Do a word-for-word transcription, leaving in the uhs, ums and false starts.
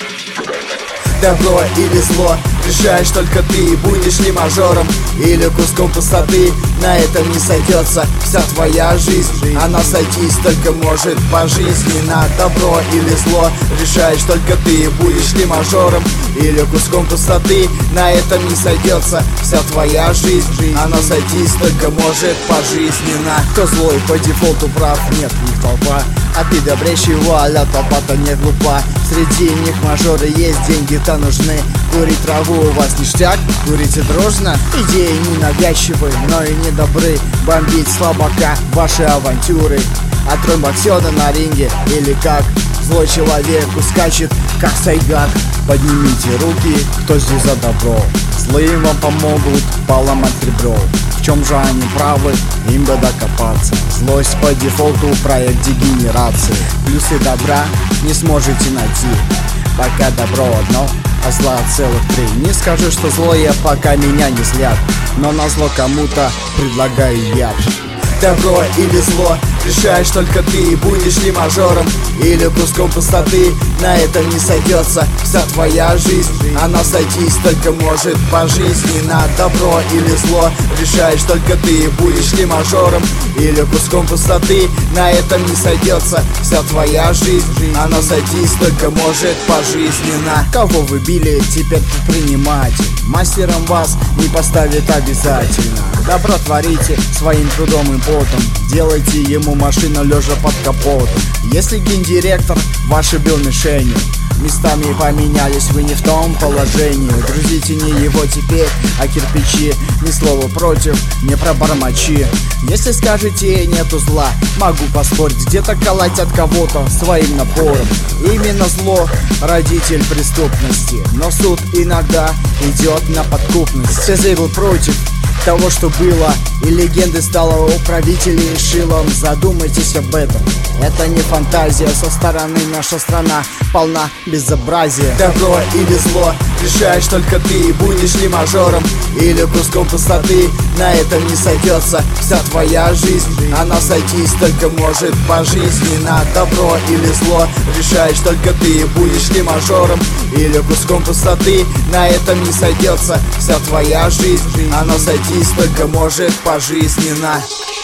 Добро или зло, решаешь только ты. Будешь ли мажором или куском пустоты, на этом не сойдется вся твоя жизнь. Она сойтись только может пожизненно. Добро или зло, решаешь только ты. Будешь ли мажором или куском пустоты, на этом не сойдется вся твоя жизнь. Она сойтись только может пожизненно. Кто злой по дефолту прав, нет, их толпа. А ты добрейший валя, толпа-то не глупа. Среди них мажоры есть, деньги-то нужны. Курить траву у вас ништяк, курите дружно. Идеи не навязчивы, но и не добры. Бомбить слабака, ваши авантюры. Отрон боксера на ринге или как злой человек ускачет, как сайгак. Поднимите руки, кто здесь за добро. Злые вам помогут поломать ребро. В чем же они правы, им бы докопаться. Злость по дефолту, проект дегенерации. Плюсы добра не сможете найти, пока добро одно, а зла целых три. Не скажу, что злое, пока меня не злят, но на зло кому-то предлагаю яд. Добро или зло, решаешь только ты. Будешь ли мажором или куском пустоты, на этом не сойдется вся твоя жизнь. Она сойтись только может пожизненно. Добро или зло, решаешь только ты. Будешь ли мажором или куском пустоты, на этом не сойдется вся твоя жизнь. Она сойтись только может пожизненно. Кого вы били, теперь предприниматель. Мастером вас не поставит обязательно. Добро творите своим трудом и потом. Делайте ему машину лежа под капотом. Если гендиректор ваш бил мишенью, местами поменялись, вы не в том положении. Грузите не его теперь, а кирпичи. Ни слова против, не пробормочи. Если скажете нету зла, могу поспорить, где-то колоть от кого-то своим напором. Именно зло родитель преступности, но суд иногда идет на подкупность. Цезарь был против того, что было, и легенды стало у правителей шилом. Задумайтесь об этом, это не фантазия. Со стороны наша страна полна безобразия. Добро или зло, решаешь только ты. Будешь ли мажором или куском пустоты, на этом не сойдется вся твоя жизнь. Она сойтись только может пожизненно. Добро или зло, решаешь только ты. Будешь ли мажором или куском пустоты, на этом не сойдется вся твоя жизнь. Она сойтись только может пожизненно.